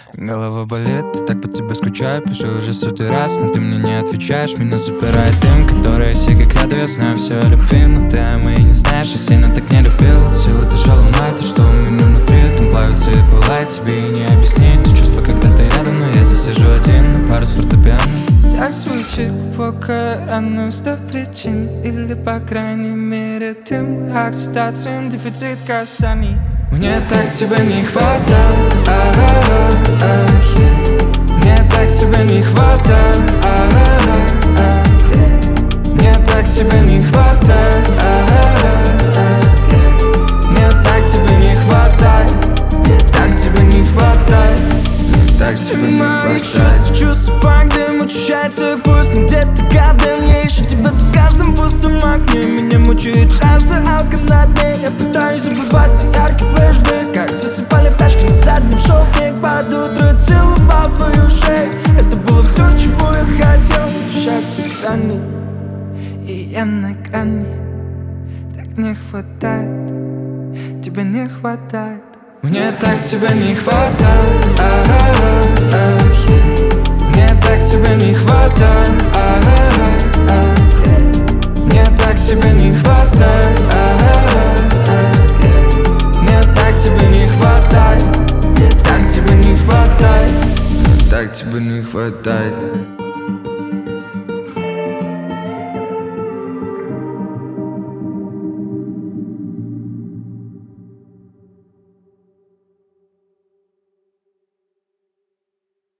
Голова болит, я так по тебе скучаю. Пишу уже 100-й раз, но ты мне не отвечаешь. Меня запирает дым, который сига краду. Я знаю все о любви, но ты о моей не знаешь. Я сильно так не любил, силы тяжелой мать. Что у меня внутри, там плавится и пылает. Тебе и не объяснить те чувства, когда ты рядом. Но я здесь сижу один на пару с фортепиано. Так звучит глубокая рана, 100 причин. Или по крайней мере ты мой окситоцин, дефицит касаний. Мне так тебя не хватает, мне так тебя не хватает, мне так тебя не хватает, мне так тебя не хватает, мне так тебя не хватает, мне так тебя не хватает. Чувство фактом учащается, пусть не где-то гадом. Я ищу тебя тут в каждом пустом окне. Меня мучает жажда алканатной. Я пытаюсь забывать на яркий флешбэк, как засыпали в тачке, на заднем шел снег. Под утро целовал твою шею. Это было все, чего я хотел. Счастье грани, и я на грани. Так не хватает, тебя не хватает. Мне так тебя не хватает, мне так тебя не хватает, мне так тебя не хватает, мне так тебя не хватает, мне так тебя не хватает, мне так тебя не хватает.